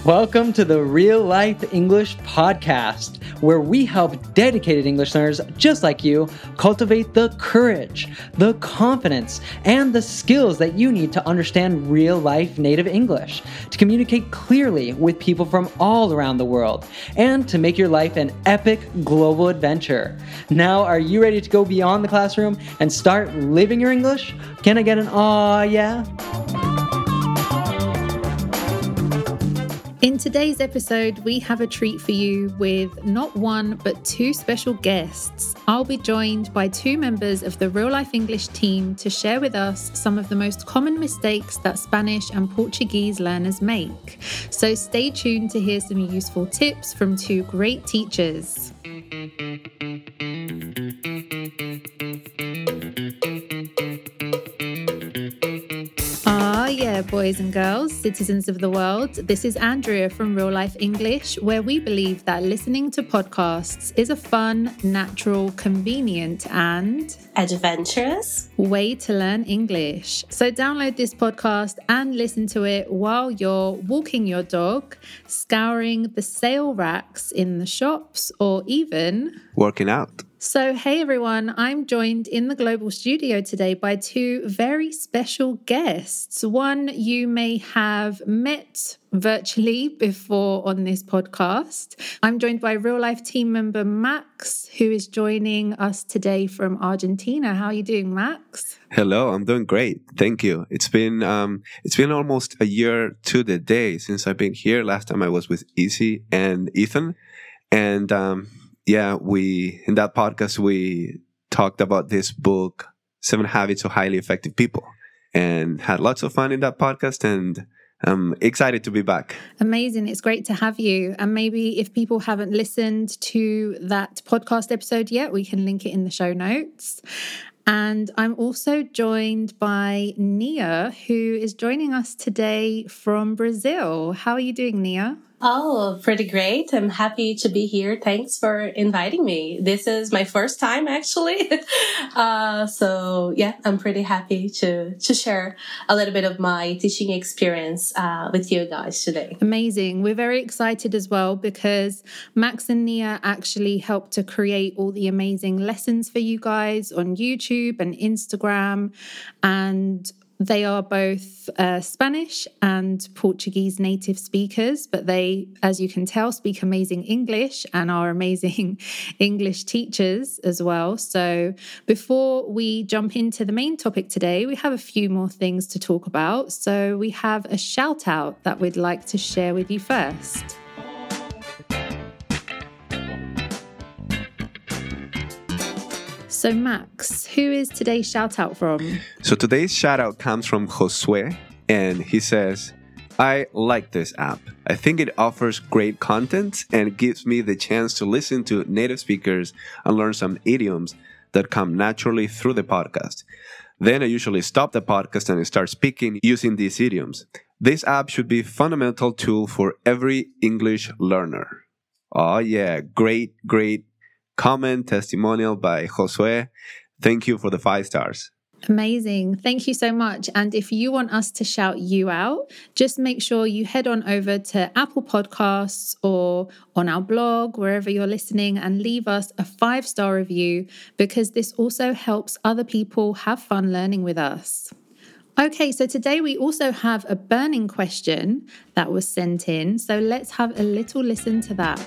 Welcome to the Real Life English Podcast, where we help dedicated English learners just like you cultivate the courage, the confidence, and the skills that you need to understand real life native English, to communicate clearly with people from all around the world, and to make your life an epic global adventure. Now, are you ready to go beyond the classroom and start living your English? Can I get an aw, yeah? In today's episode, we have a treat for you with not one, but two special guests. I'll be joined by two members of the Real Life English team to share with us some of the most common mistakes that Spanish and Portuguese learners make. So stay tuned to hear some useful tips from two great teachers. Yeah, boys and girls, citizens of the world, this is Andrea from Real Life English, where we believe that listening to podcasts is a fun, natural, convenient, and adventurous way to learn English. So download this podcast and listen to it while you're walking your dog, scouring the sale racks in the shops, or even working out. So, hey everyone, I'm joined in the global studio today by two very special guests. One you may have met virtually before on this podcast. I'm joined by real life team member Max, who is joining us today from Argentina. How are you doing, Max? Hello, I'm doing great. Thank you. It's been almost a year to the day since I've been here. Last time I was with Izzy and Ethan. And in that podcast, we talked about this book, 7 Habits of Highly Effective People, and had lots of fun in that podcast, and I'm excited to be back. Amazing. It's great to have you. And maybe if people haven't listened to that podcast episode yet, we can link it in the show notes. And I'm also joined by Nia, who is joining us today from Brazil. How are you doing, Nia? Oh, pretty great. I'm happy to be here. Thanks for inviting me. This is my first time, actually. I'm pretty happy to share a little bit of my teaching experience with you guys today. Amazing. We're very excited as well because Max and Nia actually helped to create all the amazing lessons for you guys on YouTube and Instagram, and they are both Spanish and Portuguese native speakers, but they, as you can tell, speak amazing English and are amazing English teachers as well. So before we jump into the main topic today, we have a few more things to talk about. So we have a shout out that we'd like to share with you first. So Max, who is today's shout out from? So today's shout out comes from Josue, and he says, I like this app. I think it offers great content and gives me the chance to listen to native speakers and learn some idioms that come naturally through the podcast. Then I usually stop the podcast and start speaking using these idioms. This app should be a fundamental tool for every English learner. Oh yeah, great comment, testimonial by Josue. Thank you for the 5 stars. Amazing. Thank you so much. And if you want us to shout you out, just make sure you head on over to Apple Podcasts or on our blog, wherever you're listening, and leave us a 5-star review, because this also helps other people have fun learning with us. Okay, so today we also have a burning question that was sent in. So let's have a little listen to that.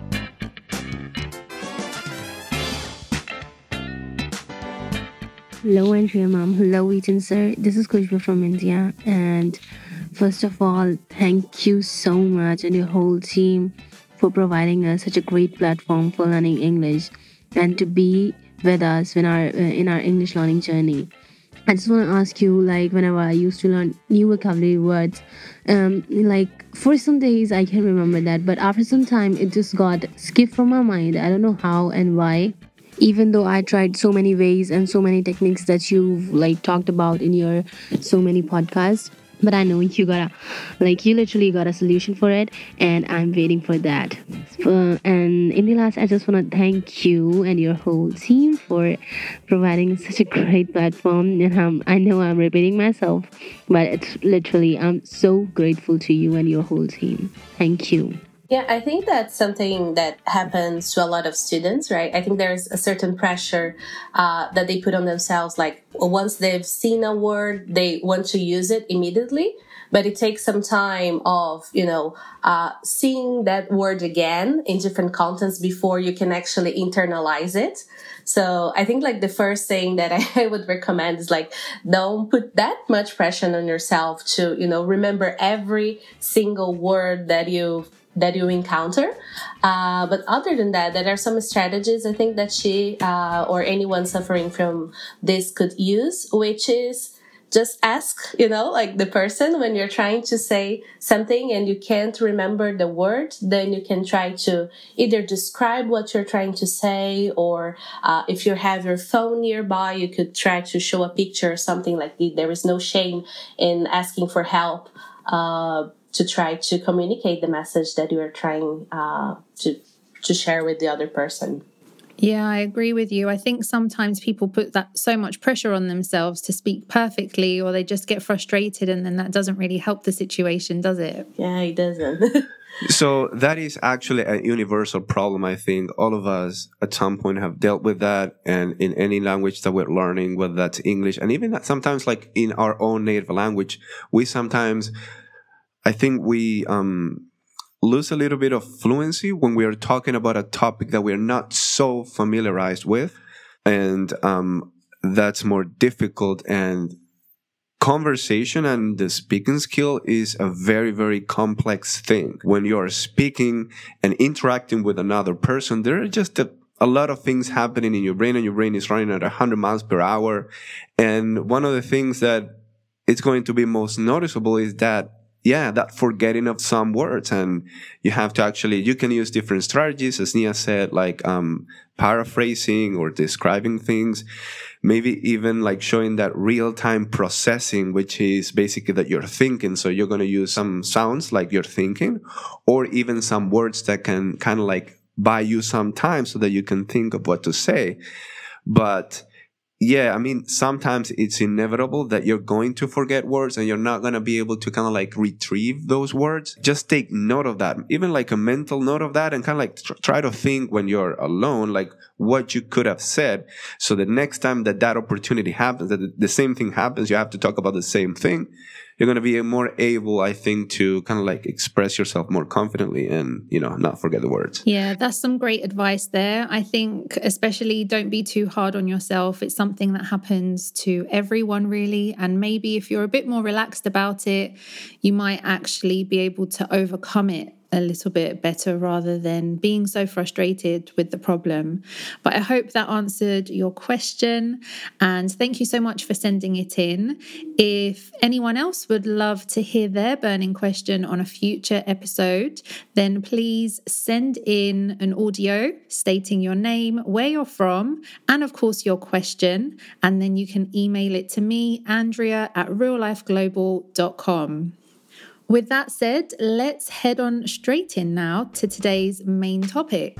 Hello, Andrea Mom. Hello, Ethan sir. This is Kushba from India. And first of all, thank you so much and your whole team for providing us such a great platform for learning English and to be with us in our English learning journey. I just want to ask you, whenever I used to learn new vocabulary words, for some days I can remember that, but after some time it just got skipped from my mind. I don't know how and why. Even though I tried so many ways and so many techniques that you've talked about in your so many podcasts, but I know you literally got a solution for it, and I'm waiting for that. And in the last, I just want to thank you and your whole team for providing such a great platform. And I know I'm repeating myself, but it's literally, I'm so grateful to you and your whole team. Thank you. Yeah, I think that's something that happens to a lot of students, right? I think there's a certain pressure that they put on themselves. Like once they've seen a word, they want to use it immediately. But it takes some time of, seeing that word again in different contexts before you can actually internalize it. So I think like the first thing that I would recommend is like, don't put that much pressure on yourself to, remember every single word that you encounter. But other than that, there are some strategies I think that she or anyone suffering from this could use, which is just ask, like the person when you're trying to say something and you can't remember the word, then you can try to either describe what you're trying to say, or if you have your phone nearby, you could try to show a picture or something like that. There is no shame in asking for help to try to communicate the message that you are trying to share with the other person. Yeah, I agree with you. I think sometimes people put that so much pressure on themselves to speak perfectly, or they just get frustrated, and then that doesn't really help the situation, does it? Yeah, it doesn't. So that is actually a universal problem. I think all of us at some point have dealt with that, and in any language that we're learning, whether that's English, and even that sometimes like in our own native language, I think we lose a little bit of fluency when we are talking about a topic that we're not so familiarized with. And that's more difficult. And conversation and the speaking skill is a very, very complex thing. When you're speaking and interacting with another person, there are just a lot of things happening in your brain, and your brain is running at 100 miles per hour. And one of the things that is going to be most noticeable is that forgetting of some words. And you have to you can use different strategies, as Nia said, like paraphrasing or describing things, maybe even like showing that real-time processing, which is basically that you're thinking. So you're going to use some sounds like you're thinking, or even some words that can kind of like buy you some time so that you can think of what to say. But yeah, I mean, sometimes it's inevitable that you're going to forget words and you're not going to be able to kind of like retrieve those words. Just take note of that, even like a mental note of that, and kind of like try to think when you're alone, like what you could have said. So the next time that opportunity happens, that the same thing happens, you have to talk about the same thing. You're going to be more able, I think, to kind of like express yourself more confidently and, not forget the words. Yeah, that's some great advice there. I think especially don't be too hard on yourself. It's something that happens to everyone really. And maybe if you're a bit more relaxed about it, you might actually be able to overcome it a little bit better rather than being so frustrated with the problem. But I hope that answered your question, and thank you so much for sending it in. If anyone else would love to hear their burning question on a future episode, then please send in an audio stating your name, where you're from, and of course your question, and then you can email it to me, Andrea@reallifeglobal.com. With that said, let's head on straight in now to today's main topic.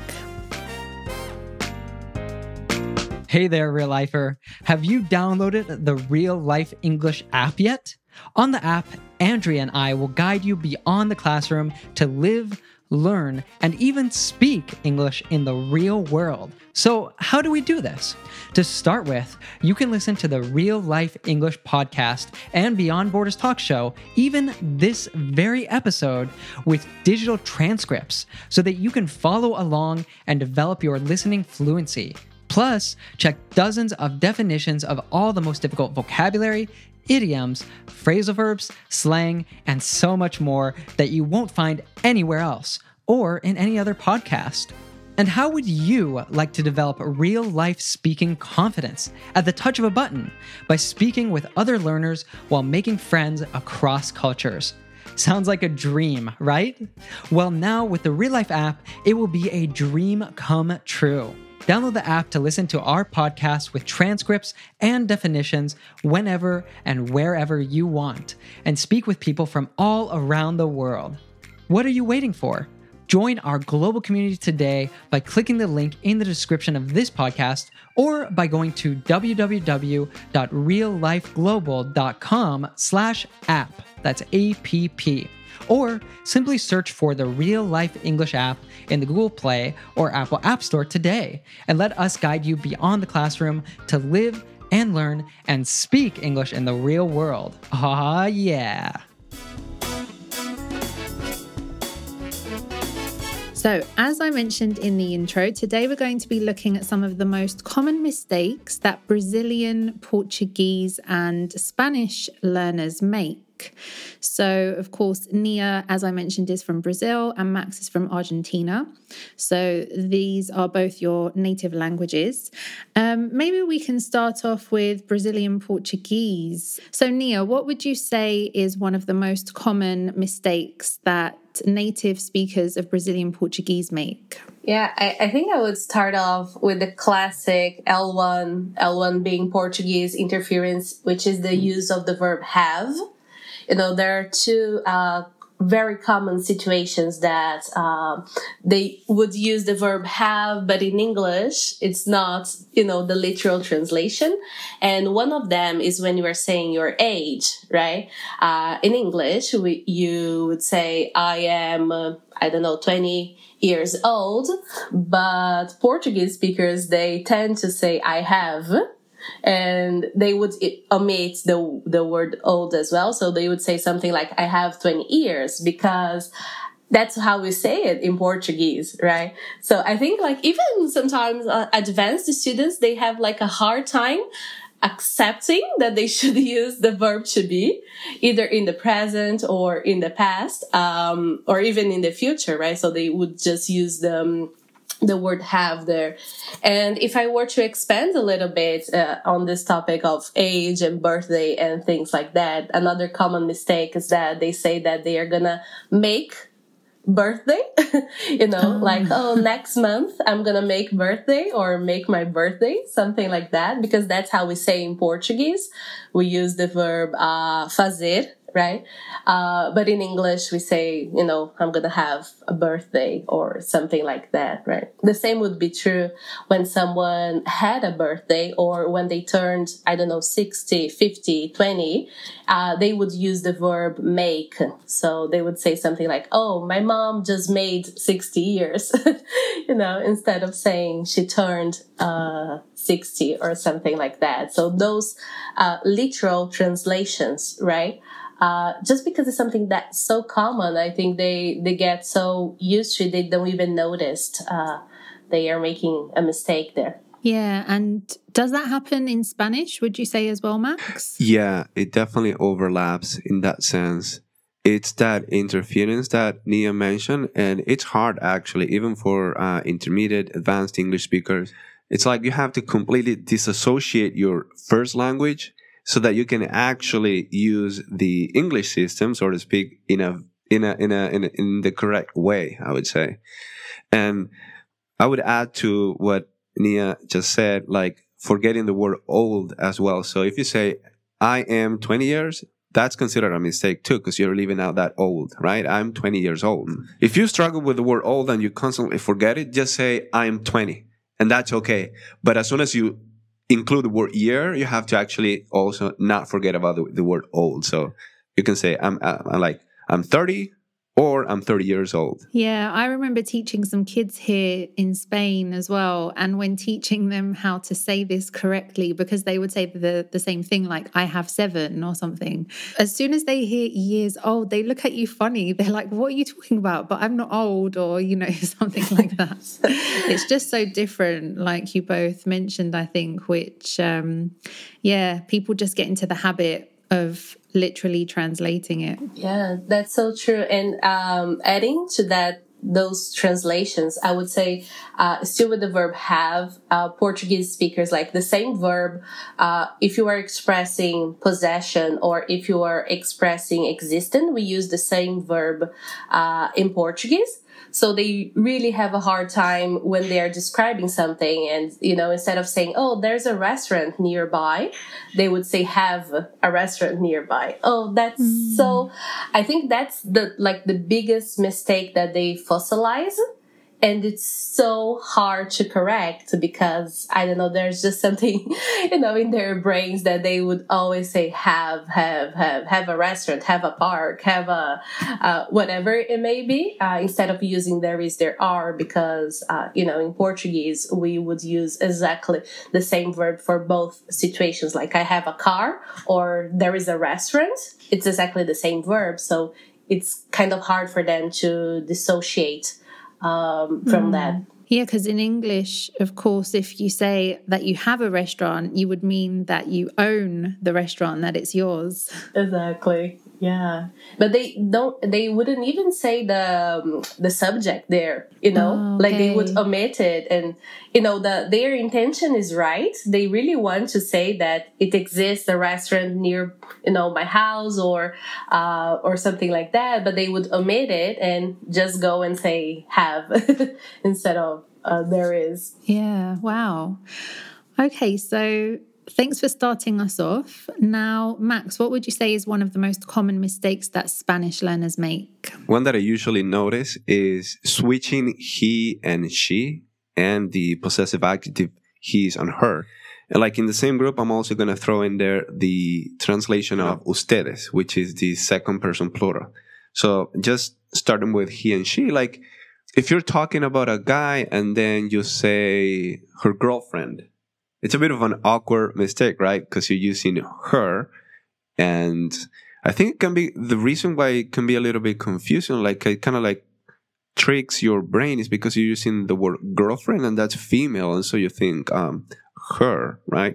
Hey there, Real Lifer. Have you downloaded the Real Life English app yet? On the app, Andrea and I will guide you beyond the classroom to live, learn, and even speak English in the real world. So how do we do this? To start with, you can listen to the Real Life English podcast and Beyond Borders Talk Show, even this very episode, with digital transcripts so that you can follow along and develop your listening fluency. Plus, check dozens of definitions of all the most difficult vocabulary, idioms, phrasal verbs, slang, and so much more that you won't find anywhere else or in any other podcast. And how would you like to develop real-life speaking confidence at the touch of a button by speaking with other learners while making friends across cultures? Sounds like a dream, right? Well, now with the Real Life app, it will be a dream come true. Download the app to listen to our podcast with transcripts and definitions whenever and wherever you want, and speak with people from all around the world. What are you waiting for? Join our global community today by clicking the link in the description of this podcast or by going to www.reallifeglobal.com/app. That's APP. Or simply search for the Real Life English app in the Google Play or Apple App Store today and let us guide you beyond the classroom to live and learn and speak English in the real world. Ah, yeah. So, as I mentioned in the intro, today we're going to be looking at some of the most common mistakes that Brazilian, Portuguese, and Spanish learners make. So, of course, Nia, as I mentioned, is from Brazil and Max is from Argentina. So these are both your native languages. Maybe we can start off with Brazilian Portuguese. So, Nia, what would you say is one of the most common mistakes that native speakers of Brazilian Portuguese make? Yeah, I think I would start off with the classic L1 being Portuguese interference, which is the use of the verb have. There are two very common situations that they would use the verb have, but in English, it's not, the literal translation. And one of them is when you are saying your age, right? In English, you would say, I am, 20 years old. But Portuguese speakers, they tend to say, I have. And they would omit the word old as well. So they would say something like, I have 20 years, because that's how we say it in Portuguese, right? So I think even sometimes advanced students, they have a hard time accepting that they should use the verb to be, either in the present or in the past, or even in the future, right? So they would just use the word have there. And if I were to expand a little bit on this topic of age and birthday and things like that, another common mistake is that they say that they are gonna make birthday, next month I'm gonna make birthday or make my birthday, something like that, because that's how we say in Portuguese. We use the verb fazer, right? But in English, we say, I'm going to have a birthday or something like that, right? The same would be true when someone had a birthday or when they turned, 60, 50, 20, they would use the verb make. So they would say something like, oh, my mom just made 60 years, instead of saying she turned 60 or something like that. So those literal translations, right? Just because it's something that's so common, I think they get so used to it, they don't even notice they are making a mistake there. Yeah, and does that happen in Spanish, would you say as well, Max? Yeah, it definitely overlaps in that sense. It's that interference that Nia mentioned, and it's hard actually, even for intermediate, advanced English speakers. It's like you have to completely disassociate your first language so that you can actually use the English system, so to speak, in the correct way, I would say. And I would add to what Nia just said, forgetting the word old as well. So if you say, I am 20 years, that's considered a mistake too, because you're leaving out that old, right? I'm 20 years old. If you struggle with the word old and you constantly forget it, just say, I'm 20. And that's okay. But as soon as you include the word year, you have to actually also not forget about the word old. So you can say, I'm 30 or I'm 30 years old. Yeah, I remember teaching some kids here in Spain as well. And when teaching them how to say this correctly, because they would say the same thing, like, I have 7 or something. As soon as they hear years old, they look at you funny. They're like, what are you talking about? But I'm not old, or, something like that. It's just so different, like you both mentioned, I think, which, people just get into the habit of literally translating it. Yeah, that's so true. And adding to that, those translations, I would say, still with the verb have, Portuguese speakers, like the same verb, if you are expressing possession or if you are expressing existent, we use the same verb in Portuguese. So they really have a hard time when they are describing something. And, instead of saying, oh, there's a restaurant nearby, they would say have a restaurant nearby. Oh, that's so, I think that's the biggest mistake that they fossilize. And it's so hard to correct because, I don't know, there's just something, in their brains that they would always say, have a restaurant, have a park, have a, whatever it may be, instead of using there is, there are, because, in Portuguese, we would use exactly the same verb for both situations. Like I have a car or there is a restaurant. It's exactly the same verb. So it's kind of hard for them to dissociate from that. Yeah, because in English, of course, if you say that you have a restaurant, you would mean that you own the restaurant, that it's yours. Exactly. Yeah. But they wouldn't even say the subject there, like they would omit it. And, their intention is right. They really want to say that it exists, a restaurant near, my house or something like that. But they would omit it and just go and say have instead of there is. Yeah. Wow. Okay. So thanks for starting us off. Now, Max, what would you say is one of the most common mistakes that Spanish learners make? One that I usually notice is switching he and she and the possessive adjective he's on her. And like in the same group, I'm also going to throw in there the translation of ustedes, which is the second person plural. So just starting with he and she, like if you're talking about a guy and then you say her girlfriend, it's a bit of an awkward mistake, right? Because you're using her. And I think it can be, the reason why it can be a little bit confusing, like it kind of like tricks your brain is because you're using the word girlfriend and that's female. And so you think her, right?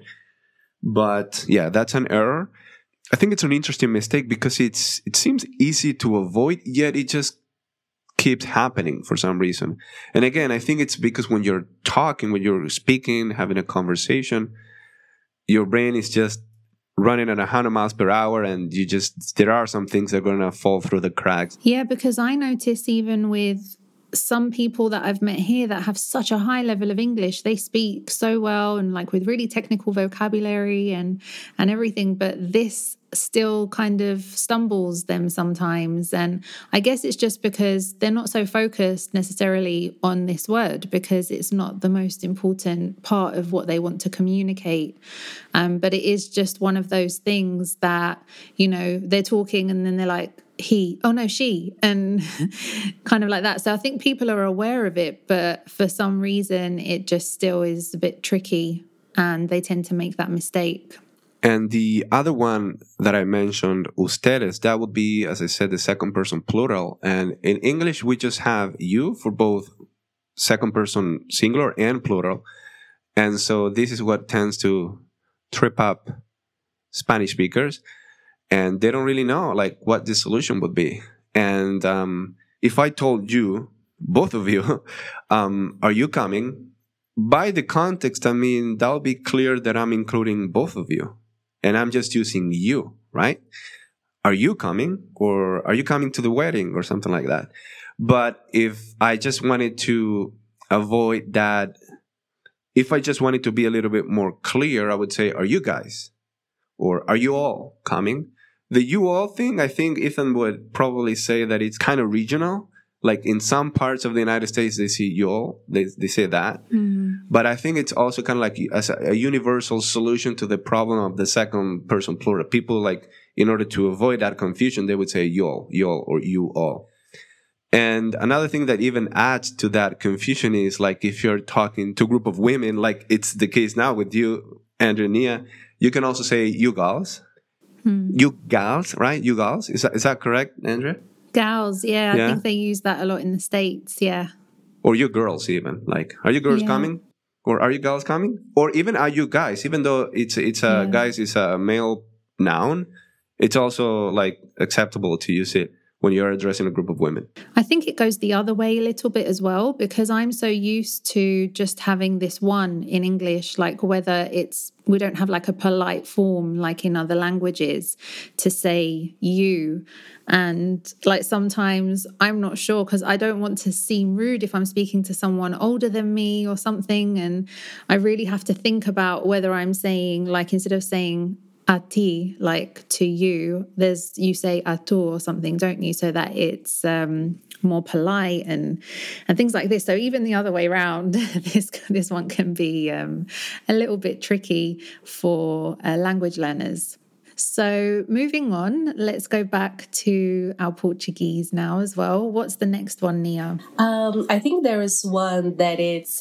But yeah, that's an error. I think it's an interesting mistake because it seems easy to avoid, yet it just keeps happening for some reason. And again, I think it's because when you're talking, when you're speaking, having a conversation, your brain is just running at 100 miles per hour and there are some things that are going to fall through the cracks. Yeah, because I notice even with some people that I've met here that have such a high level of English, they speak so well and like with really technical vocabulary and everything, but this still kind of stumbles them sometimes. And I guess it's just because they're not so focused necessarily on this word because it's not the most important part of what they want to communicate. But it is just one of those things that, they're talking and then they're like, he, oh no, she, and kind of like that. So I think people are aware of it, but for some reason it just still is a bit tricky and they tend to make that mistake. And the other one that I mentioned, ustedes, that would be, as I said, the second person plural. And in English, we just have you for both second person singular and plural. And so this is what tends to trip up Spanish speakers. And they don't really know like what the solution would be. And if I told you, both of you, are you coming? By the context, I mean, that'll be clear that I'm including both of you. And I'm just using you, right? Are you coming? Or are you coming to the wedding or something like that? But if I just wanted to avoid that, if I just wanted to be a little bit more clear, I would say, are you guys? Or are you all coming? The you all thing, I think Ethan would probably say that it's kind of regional. Like in some parts of the United States, they see you all, they say that. But I think it's also kind of like as a universal solution to the problem of the second person plural. People like, in order to avoid that confusion, they would say y'all, or you all. And another thing that even adds to that confusion is like if you're talking to a group of women, like it's the case now with you, Andrea and Nia, you can also say you gals. You gals, right? You gals. Is that correct, Andrea? Gals, yeah. I think they use that a lot in the States, yeah. Or you girls even. Like, are you girls coming? Or are you girls coming? Or even are you guys? Even though it's guys is a male noun, it's also like acceptable to use it when you're addressing a group of women? I think it goes the other way a little bit as well, because I'm so used to just having this one in English, like whether it's, we don't have like a polite form like in other languages to say you. And like sometimes I'm not sure because I don't want to seem rude if I'm speaking to someone older than me or something. And I really have to think about whether I'm saying, like, instead of saying a ti, like to you, you say a tu or something, don't you? So that it's more polite and things like this. So even the other way around, this one can be a little bit tricky for language learners. So moving on, let's go back to our Portuguese now as well. What's the next one, Nia? I think there is one that it's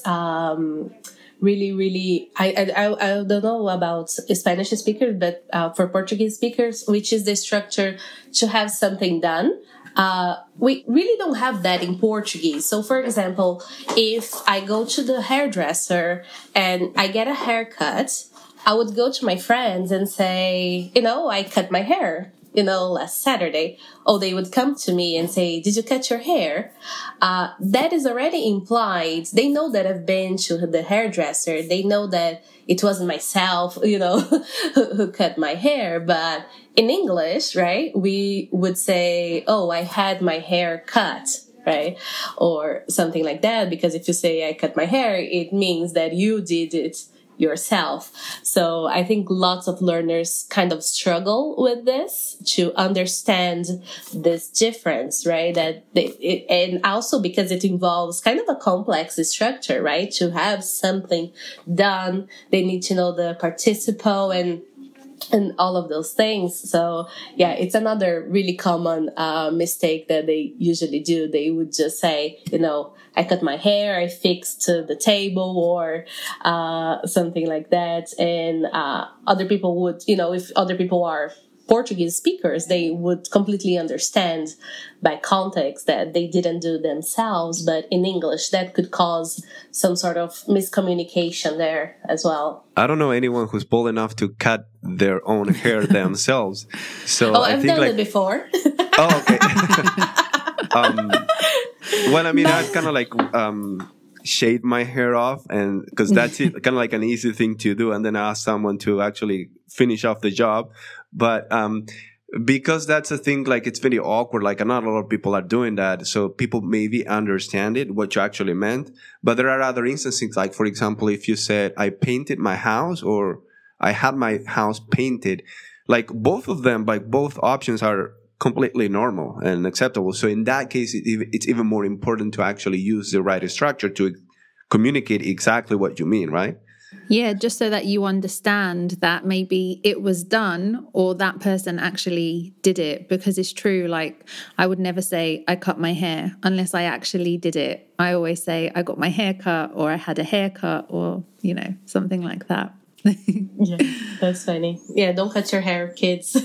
really, I don't know about Spanish speakers, but for Portuguese speakers, which is the structure to have something done. We really don't have that in Portuguese. So, for example, if I go to the hairdresser and I get a haircut, I would go to my friends and say, I cut my hair, last Saturday. Oh, they would come to me and say, did you cut your hair? That is already implied. They know that I've been to the hairdresser. They know that it wasn't myself, who cut my hair. But in English, right, we would say, oh, I had my hair cut, right? Or something like that. Because if you say I cut my hair, it means that you did it yourself. So I think lots of learners kind of struggle with this to understand this difference, right? And also because it involves kind of a complex structure, right? To have something done, they need to know the participle and all of those things. So yeah, it's another really common mistake that they usually do. They would just say, I cut my hair, I fixed the table, or something like that. And other people would, if other people are Portuguese speakers, they would completely understand by context that they didn't do themselves. But in English, that could cause some sort of miscommunication there as well. I don't know anyone who's bold enough to cut their own hair themselves. So I've done it before. Oh, okay. Well, I mean, I've kind of like shaved my hair off, and because that's it, kind of like an easy thing to do, and then ask someone to actually finish off the job. But because that's a thing, like it's very awkward. Like not a lot of people are doing that, so people maybe understand it what you actually meant. But there are other instances, like for example, if you said I painted my house or I had my house painted, like both of them, like both options are completely normal and acceptable. So in that case, it's even more important to actually use the right structure to communicate exactly what you mean, right? Yeah, just so that you understand that maybe it was done or that person actually did it. Because it's true, like I would never say I cut my hair unless I actually did it. I always say I got my hair cut or I had a haircut or, something like that. Yeah, that's funny. Yeah, don't cut your hair, kids.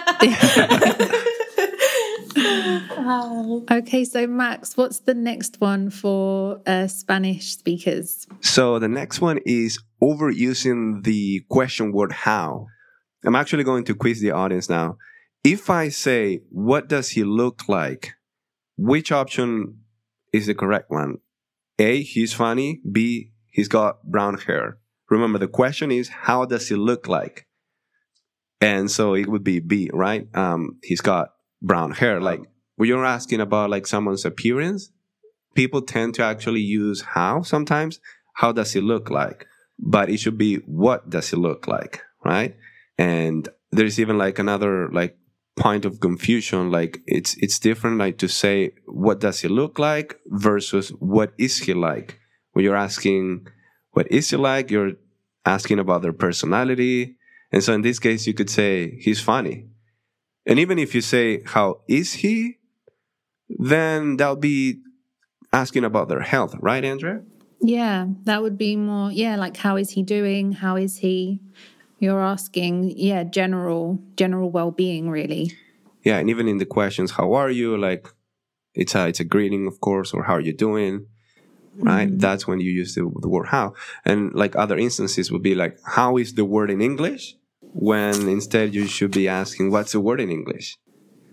Okay, so Max, what's the next one for Spanish speakers? So the next one is overusing the question word how. I'm actually going to quiz the audience now. If I say, what does he look like? Which option is the correct one? A, he's funny. B, he's got brown hair. Remember, the question is, how does he look like? And so it would be B, right? He's got brown hair. Like, when you're asking about like someone's appearance, people tend to actually use how sometimes. How does he look like? But it should be, what does he look like, right? And there's even like another like point of confusion. Like it's different, like to say, what does he look like versus what is he like? When you're asking, what is he like? You're asking about their personality. And so in this case, you could say, he's funny. And even if you say, how is he? Then that'll be asking about their health, right, Andrea? Yeah, that would be more, like how is he doing? How is he? You're asking, general well-being, really. Yeah, and even in the questions, how are you? Like, it's a greeting, of course, or how are you doing? Right? Mm-hmm. That's when you use the word how. And like other instances would be like, how is the word in English? When instead you should be asking, what's the word in English?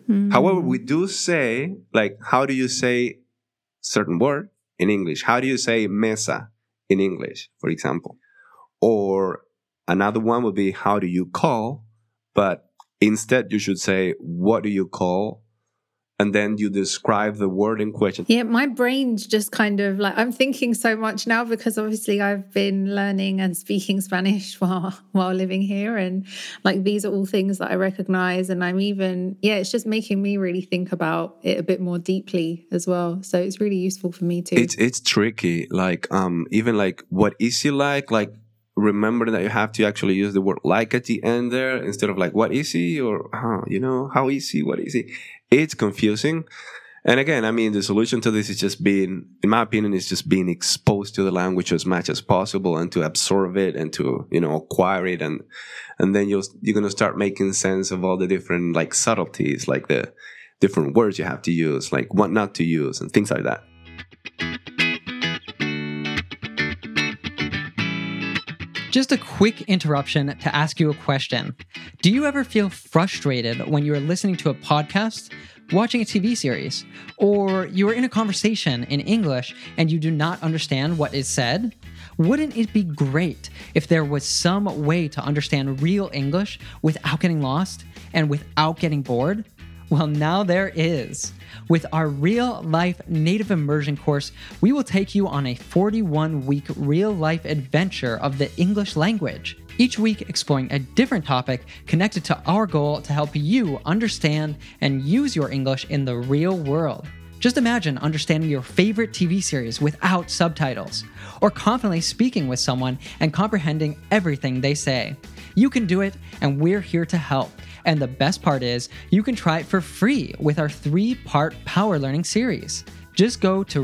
However, we do say, like, how do you say certain word in English? How do you say mesa in English, for example? Or another one would be, how do you call? But instead, you should say, what do you call? And then you describe the word in question. Yeah, my brain's just kind of like, I'm thinking so much now because obviously I've been learning and speaking Spanish while living here. And like, these are all things that I recognize. And I'm even, it's just making me really think about it a bit more deeply as well. So it's really useful for me too. It's tricky. Like, even like, what is he like? Like, remember that you have to actually use the word like at the end there instead of like, what is he? Or, how is he? What is he? It's confusing. And again, I mean, the solution to this is just being, in my opinion, is just being exposed to the language as much as possible and to absorb it and to, acquire it. And then you're going to start making sense of all the different like subtleties, like the different words you have to use, like what not to use and things like that. Just a quick interruption to ask you a question. Do you ever feel frustrated when you are listening to a podcast, watching a TV series, or you are in a conversation in English and you do not understand what is said? Wouldn't it be great if there was some way to understand real English without getting lost and without getting bored? Well, now there is. With our real-life native immersion course, we will take you on a 41-week real-life adventure of the English language, each week exploring a different topic connected to our goal to help you understand and use your English in the real world. Just imagine understanding your favorite TV series without subtitles, or confidently speaking with someone and comprehending everything they say. You can do it, and we're here to help. And the best part is, you can try it for free with our 3-part Power Learning series. Just go to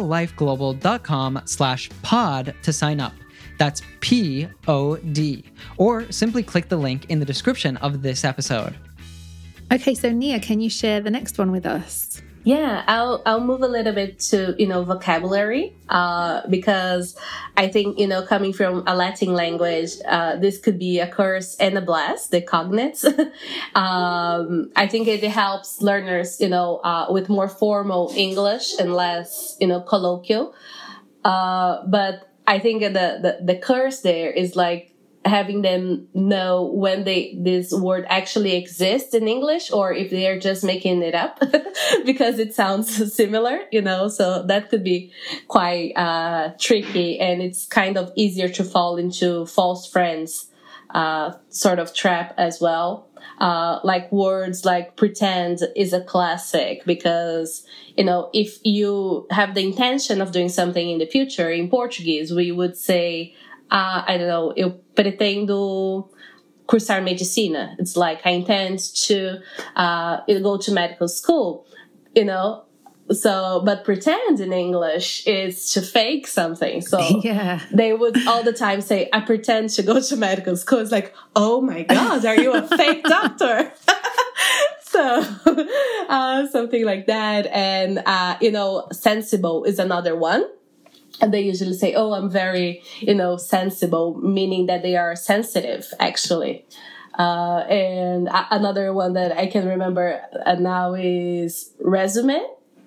reallifeglobal.com/pod to sign up. That's POD. Or simply click the link in the description of this episode. Okay, so Nia, can you share the next one with us? Yeah, I'll move a little bit to, vocabulary, because I think, coming from a Latin language, this could be a curse and a blast, the cognates. I think it helps learners, with more formal English and less, colloquial. But I think the curse there is like, having them know when this word actually exists in English or if they are just making it up because it sounds similar, so that could be quite tricky, and it's kind of easier to fall into false friends sort of trap as well. Like words like pretend is a classic because, if you have the intention of doing something in the future, in Portuguese, we would say, I don't know, eu pretendo cursar medicina. It's like, I intend to go to medical school, So, but pretend in English is to fake something. So they would all the time say, I pretend to go to medical school. It's like, oh my God, are you a fake doctor? So, something like that. And, sensible is another one. And they usually say, oh, I'm very, sensible, meaning that they are sensitive, actually. And another one that I can remember now is resume,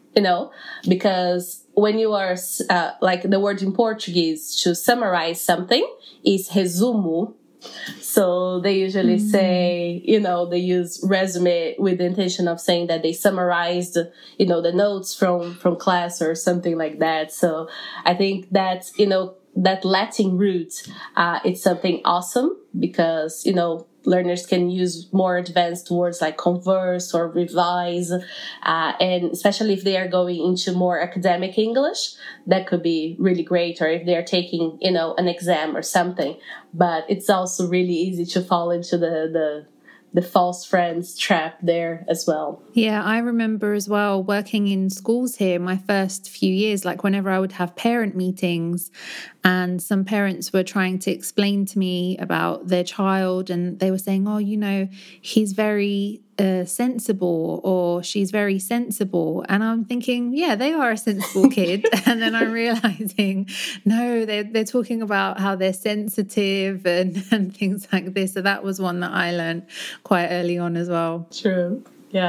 because when you are, like the word in Portuguese to summarize something is resumo. So they usually say, they use resume with the intention of saying that they summarized, the notes from class or something like that. So I think that, that Latin root, it's something awesome because, learners can use more advanced words like converse or revise. And especially if they are going into more academic English, that could be really great. Or if they're taking, an exam or something. But it's also really easy to fall into the false friends trap there as well. Yeah, I remember as well working in schools here my first few years, like whenever I would have parent meetings and some parents were trying to explain to me about their child and they were saying, oh, he's very sensible or she's very sensible. And I'm thinking, yeah, they are a sensible kid. And then I'm realizing, no, they're talking about how they're sensitive and things like this. So that was one that I learned quite early on as well. True. Yeah.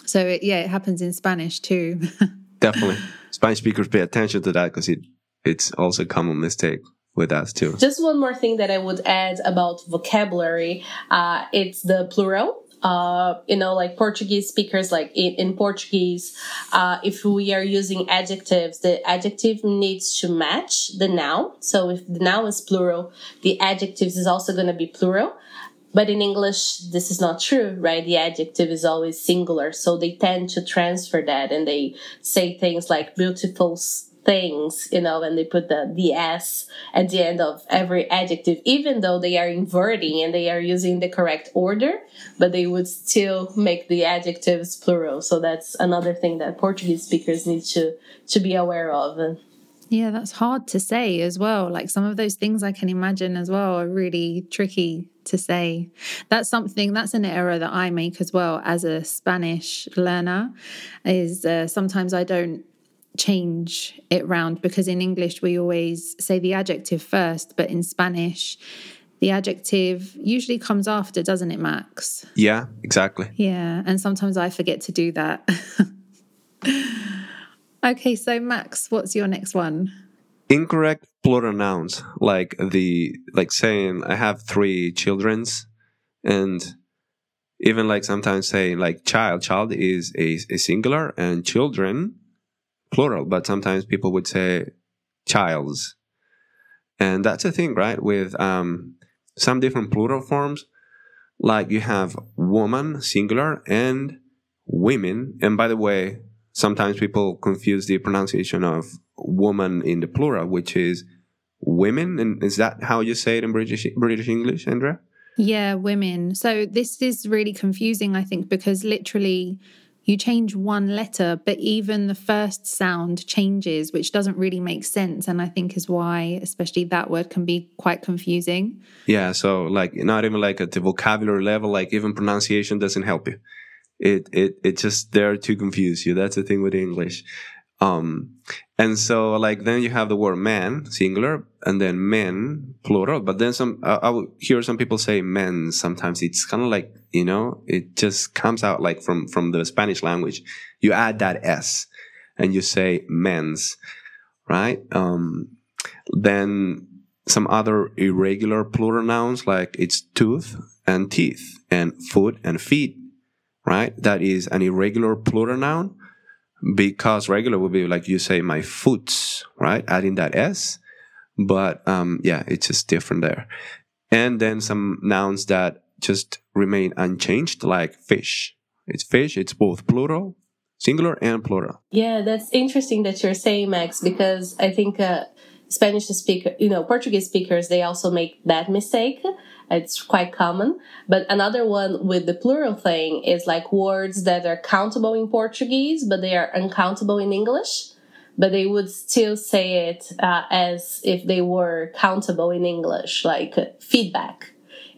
So it happens in Spanish too. Definitely. Spanish speakers pay attention to that because it's also a common mistake with us too. Just one more thing that I would add about vocabulary. It's the plural. Like Portuguese speakers, like in Portuguese, if we are using adjectives, the adjective needs to match the noun. So if the noun is plural, the adjectives is also going to be plural. But in English, this is not true, right? The adjective is always singular. So they tend to transfer that and they say things like beautiful things, and they put the S at the end of every adjective, even though they are inverting and they are using the correct order, but they would still make the adjectives plural. So that's another thing that Portuguese speakers need to be aware of. Yeah, that's hard to say as well. Like some of those things I can imagine as well are really tricky to say. That's an error that I make as well as a Spanish learner, is sometimes I don't change it round, because in English we always say the adjective first, but in Spanish the adjective usually comes after, doesn't it, Max? Yeah, exactly. Yeah, and sometimes I forget to do that. Okay, so Max, what's your next one? Incorrect plural nouns, like saying I have 3 childrens, and even like sometimes saying like child is a singular and children plural, but sometimes people would say childs. And that's a thing, right? With some different plural forms, like you have woman singular and women. And by the way, sometimes people confuse the pronunciation of woman in the plural, which is women. And is that how you say it in British English, Andrea? Yeah, women. So this is really confusing, I think, because literally you change one letter, but even the first sound changes, which doesn't really make sense. And I think is why, especially that word can be quite confusing. Yeah, so like not even like at the vocabulary level, like even pronunciation doesn't help you. It's just there to confuse you. That's the thing with English. And so like then you have the word man singular and then men plural, but then I would hear some people say men. Sometimes it's kind of like, it just comes out like from the Spanish language. You add that S and you say men's, right? Then some other irregular plural nouns, like it's tooth and teeth and foot and feet, right? That is an irregular plural noun, because regular would be like you say my foots, right? Adding that S. But it's just different there. And then some nouns that just remain unchanged, like fish. It's fish, it's both plural, singular and plural. Yeah, that's interesting that you're saying, Max, because I think Portuguese speakers, they also make that mistake. It's quite common. But another one with the plural thing is like words that are countable in Portuguese, but they are uncountable in English. But they would still say it as if they were countable in English, like feedback.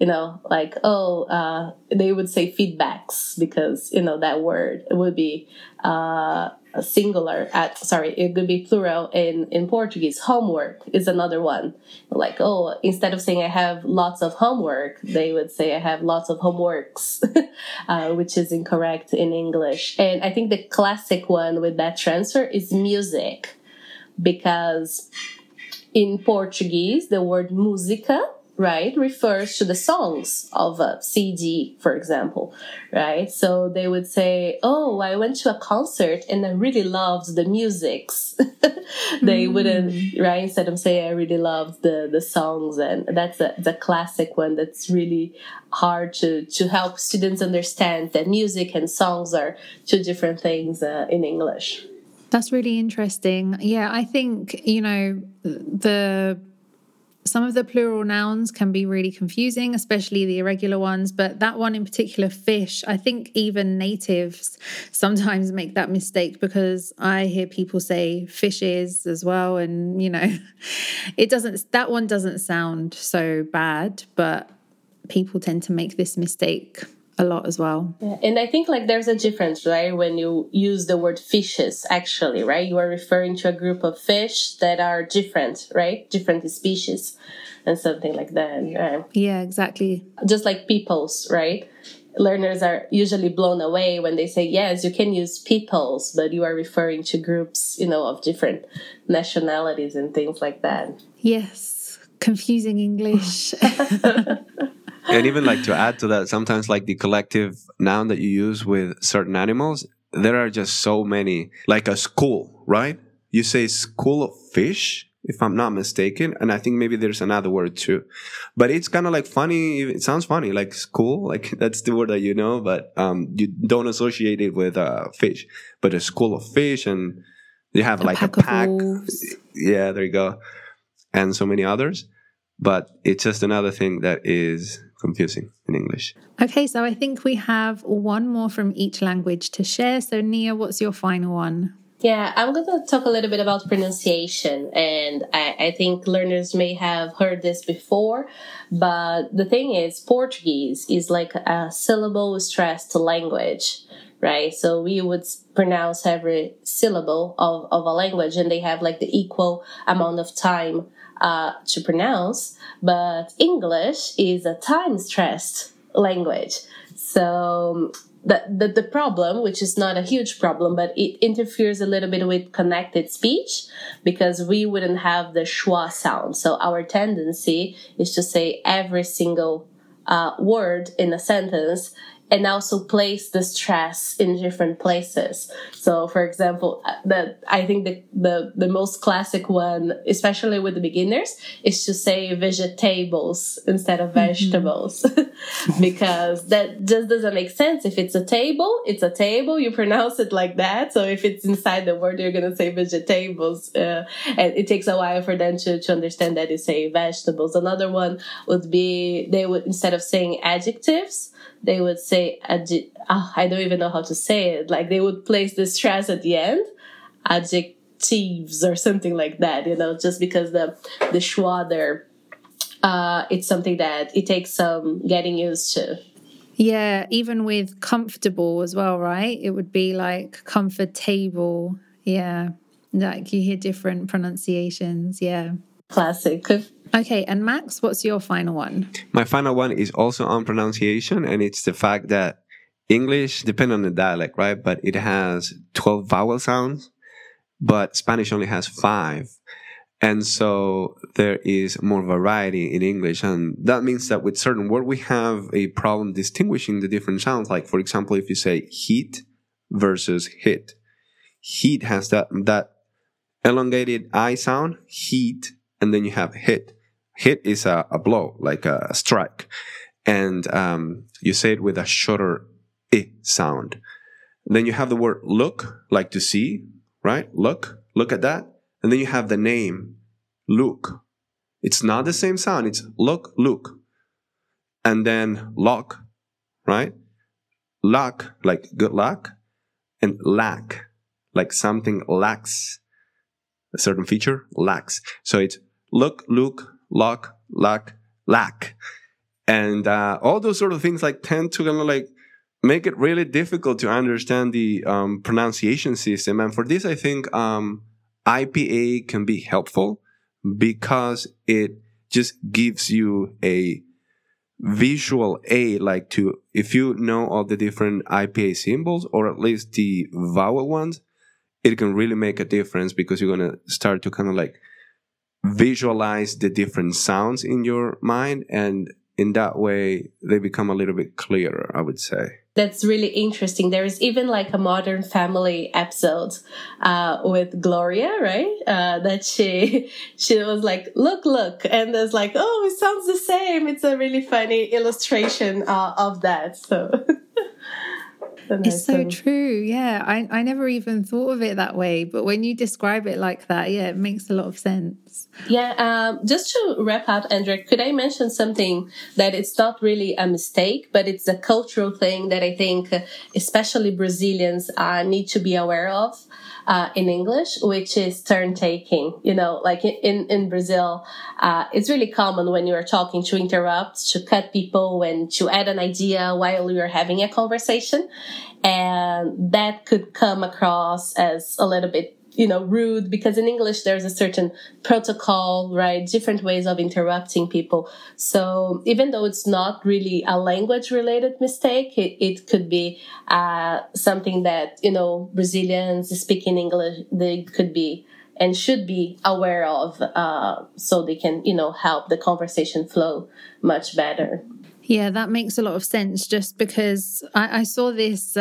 They would say feedbacks because, that word would be singular. It could be plural in Portuguese. Homework is another one. Like, instead of saying I have lots of homework, they would say I have lots of homeworks, which is incorrect in English. And I think the classic one with that transfer is music, because in Portuguese, the word música, right, refers to the songs of a CD, for example, right? So they would say, I went to a concert and I really loved the musics. They wouldn't, right? Instead of saying I really loved the songs. And that's the classic one that's really hard to help students understand that music and songs are 2 different things in English. That's really interesting. Yeah, I think, some of the plural nouns can be really confusing, especially the irregular ones. But that one in particular, fish, I think even natives sometimes make that mistake, because I hear people say fishes as well. And, that one doesn't sound so bad, but people tend to make this mistake a lot as well. Yeah, and I think there's a difference, right? When you use the word fishes, actually, right? You are referring to a group of fish that are different, right? Different species and something like that. Right? Yeah, exactly. Just like peoples, right? learners are usually blown away when they say, yes, you can use peoples, but you are referring to groups, of different nationalities and things like that. Yes, confusing English. And even like to add to that, sometimes like the collective noun that you use with certain animals, there are just so many, like a school, right? You say school of fish, if I'm not mistaken. And I think maybe there's another word too. But it's kind of like funny. It sounds funny, like school, like that's the word that you know, but you don't associate it with fish. But a school of fish, and you have like a pack. Yeah, there you go. And so many others. But it's just another thing that is confusing in English. Okay, so I think we have one more from each language to share. So Nia, what's your final one? Yeah, I'm going to talk a little bit about pronunciation. And I think learners may have heard this before. But the thing is, Portuguese is like a syllable stressed language, right? So we would pronounce every syllable of a language, and they have like the equal amount of time to pronounce. But English is a time-stressed language. So the problem, which is not a huge problem, but it interferes a little bit with connected speech because we wouldn't have the schwa sound. So our tendency is to say every single word in a sentence and also place the stress in different places. So, for example, I think the most classic one, especially with the beginners, is to say vegetables instead of vegetables, because that just doesn't make sense. If it's a table, it's a table. You pronounce it like that. So if it's inside the word, you're going to say vegetables. And it takes a while for them to understand that you say vegetables. Another one would be, they would, instead of saying adjectives, they would say, I don't even know how to say it. Like they would place the stress at the end, adjectives or something like that, just because the schwa there, it's something that it takes some getting used to. Yeah, even with comfortable as well, right? It would be like comfortable. Yeah, like you hear different pronunciations. Yeah. Classic. Okay, and Max, what's your final one? My final one is also on pronunciation, and it's the fact that English, depending on the dialect, right? But it has 12 vowel sounds, but Spanish only has 5. And so there is more variety in English. And that means that with certain words, we have a problem distinguishing the different sounds. Like, for example, if you say heat versus hit, heat has that elongated I sound, heat, and then you have hit. Hit is a blow, like a strike. And you say it with a shorter I sound. Then you have the word look, like to see, right? Look at that. And then you have the name, look. It's not the same sound. It's look. And then lock, right? Luck, like good luck. And lack, like something lacks a certain feature, lacks. So it's look, lock, lack. And all those sort of things like tend to kind of like make it really difficult to understand the pronunciation system. And for this, I think IPA can be helpful because it just gives you a visual aid, like to, if you know all the different IPA symbols, or at least the vowel ones, it can really make a difference because you're going to start to kind of like visualize the different sounds in your mind, and in that way they become a little bit clearer, I would say. That's really interesting. There is even like a Modern Family episode with Gloria, right? That she was like, look, and there's like, oh, it sounds the same. It's a really funny illustration of that. So it's so true. Yeah, I never even thought of it that way, but when you describe it like that, yeah, it makes a lot of sense. Yeah, just to wrap up, Andrea, could I mention something that it's not really a mistake, but it's a cultural thing that I think especially Brazilians need to be aware of in English, which is turn taking. Like in Brazil, it's really common when you are talking to interrupt, to cut people, and to add an idea while you're having a conversation. And that could come across as a little bit rude, because in English there's a certain protocol, right? Different ways of interrupting people. So even though it's not really a language related mistake, it could be something that, Brazilians speaking English, they could be and should be aware of, so they can, help the conversation flow much better. Yeah, that makes a lot of sense. Just because I saw this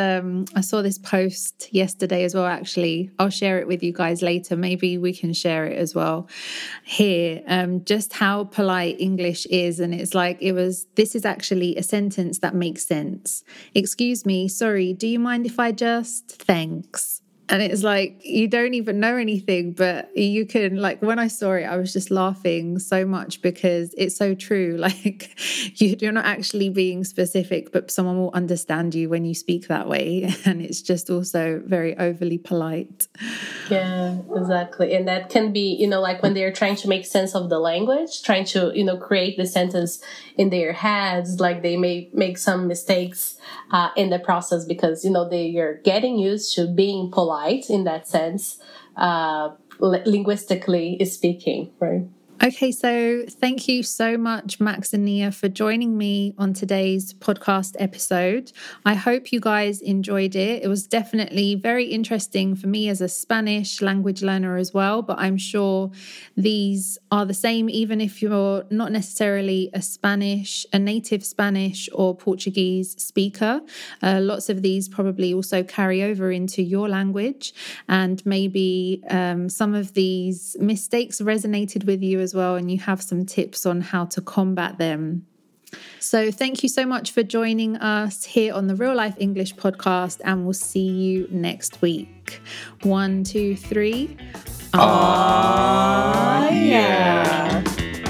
post yesterday as well. Actually, I'll share it with you guys later. Maybe we can share it as well here. Just how polite English is, and it's like this is actually a sentence that makes sense. Excuse me, sorry. Do you mind if I just thanks? And it's like, you don't even know anything, but you can, like, when I saw it, I was just laughing so much because it's so true. Like, you're not actually being specific, but someone will understand you when you speak that way. And it's just also very overly polite. Yeah, exactly. And that can be, like when they're trying to make sense of the language, trying to, create the sentence in their heads, like they may make some mistakes in the process because, they are getting used to being polite in that sense, linguistically speaking, right? Okay, so thank you so much, Max and Nia, for joining me on today's podcast episode. I hope you guys enjoyed it. It was definitely very interesting for me as a Spanish language learner as well, but I'm sure these are the same even if you're not necessarily a native Spanish or Portuguese speaker. Lots of these probably also carry over into your language, and maybe some of these mistakes resonated with you as well, and you have some tips on how to combat them. So thank you so much for joining us here on the Real Life English podcast, and we'll see you next week. 1, 2, 3. Yeah.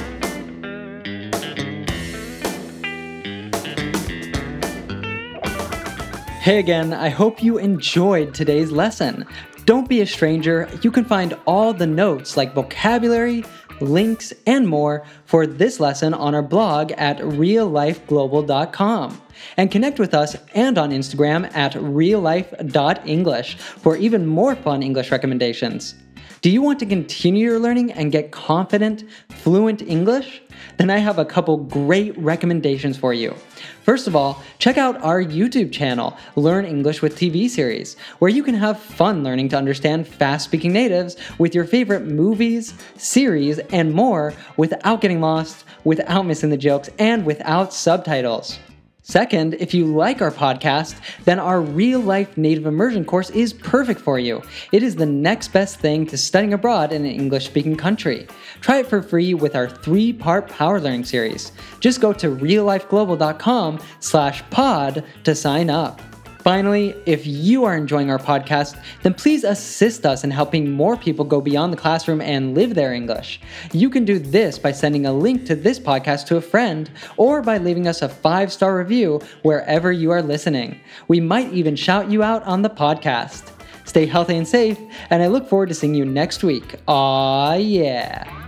Hey again, I hope you enjoyed today's lesson. Don't be a stranger. You can find all the notes like vocabulary, links, and more for this lesson on our blog at reallifeglobal.com. And connect with us and on Instagram at reallife.english for even more fun English recommendations. Do you want to continue your learning and get confident, fluent English? Then I have a couple great recommendations for you. First of all, check out our YouTube channel, Learn English with TV series, where you can have fun learning to understand fast-speaking natives with your favorite movies, series, and more without getting lost, without missing the jokes, and without subtitles. Second, if you like our podcast, then our real-life native immersion course is perfect for you. It is the next best thing to studying abroad in an English-speaking country. Try it for free with our 3-part power learning series. Just go to reallifeglobal.com/pod to sign up. Finally, if you are enjoying our podcast, then please assist us in helping more people go beyond the classroom and live their English. You can do this by sending a link to this podcast to a friend or by leaving us a 5-star review wherever you are listening. We might even shout you out on the podcast. Stay healthy and safe, and I look forward to seeing you next week. Aw, yeah.